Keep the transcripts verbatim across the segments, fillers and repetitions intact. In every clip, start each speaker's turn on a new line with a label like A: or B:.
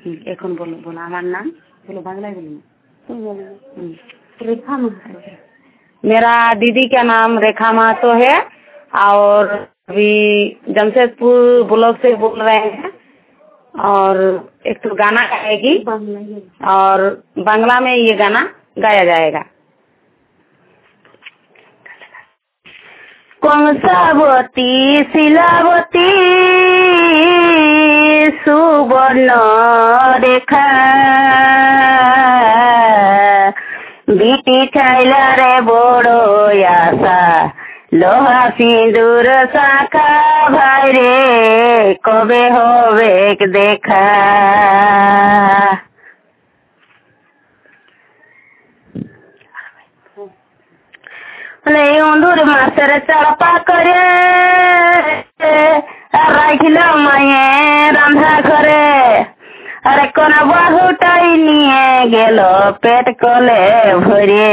A: এখন বলো বলো আমার নাম বলো বাংলায় बोलो रेखा महतो है। मेरा दीदी का नाम रेखा महतो है और अभी जमशेदपुर ब्लॉक से बोल रहे हैं और एक तो गाना गाएगी और बांग्ला में ये गाना गाया जाएगा। कंसावती शिलावती सुवर्ण रेखा बीटी छाइला रे बड़ो आशा लोहा सिंदूर शाखा भाई रे कबे होवे देखा। अंदूर मासर चढ़पा करे राखिल माये रांधा करे अरे कोना बहुटाई निये गेलो पेट कोले भरे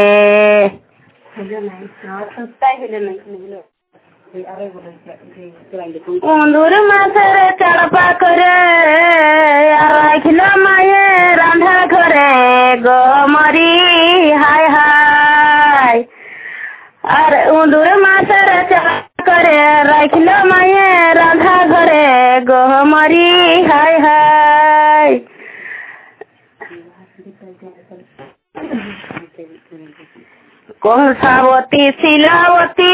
A: अंदूर मासर चढ़पा करे राखिल माये रांधा करे गो मरी हाय हाय अरे उंदूर मासर करे राखिल माये राधा घरे गोहमरी हाय हाय। कंसावती शिलावती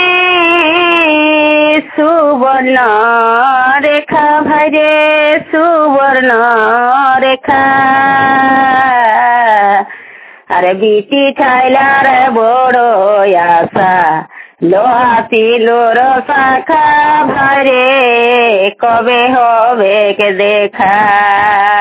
A: सुवर्ण रेखा भाई रे सुवर्ण रेखा अरे बीटी छाइला रे बड़ो आशा लोहा सिलोर शाखा भाई रे कबे होवे के देखा।